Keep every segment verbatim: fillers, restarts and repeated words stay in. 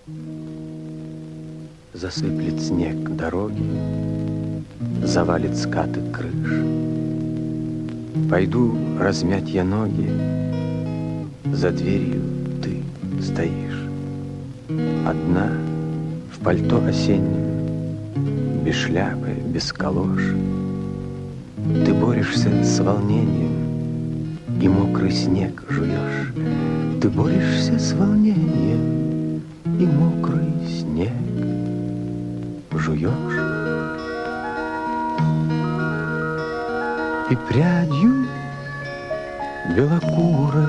Засыплет снег дороги, завалит скаты крыш. Пойду размять я ноги, за дверью ты стоишь. Одна в пальто осеннем, без шляпы, без калош. Ты борешься с волнением и мокрый снег жуешь. Ты борешься с волнением и мокрый снег жуешь. И прядью белокурой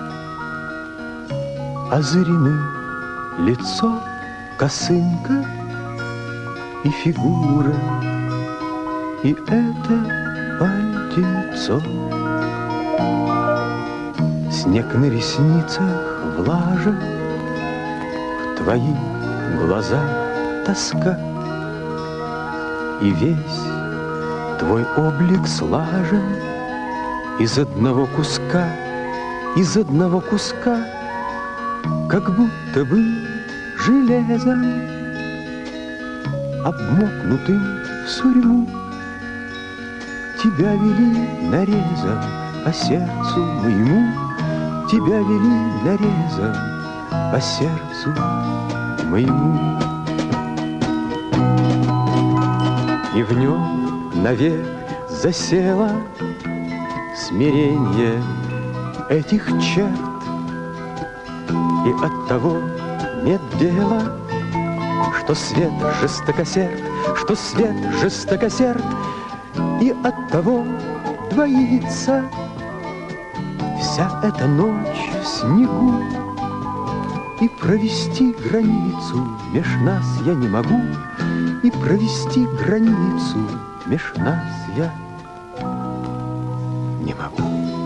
озарены лицо, косынка и фигура, и это пальтецо. Снег на ресницах влажен, в твоих глазах тоска, и весь твой облик слажен из одного куска, из одного куска, как будто бы железом, обмокнутым в сурьму. Тебя вели нарезом по сердцу моему, тебя вели нарезом по сердцу моему. И в нем навек засело смирение этих черт, и оттого нет дела, что свет жестокосерд, что свет жестокосерд, и оттого двоится вся эта ночь в снегу. И провести границу меж нас я не могу, и провести границу меж нас я не могу.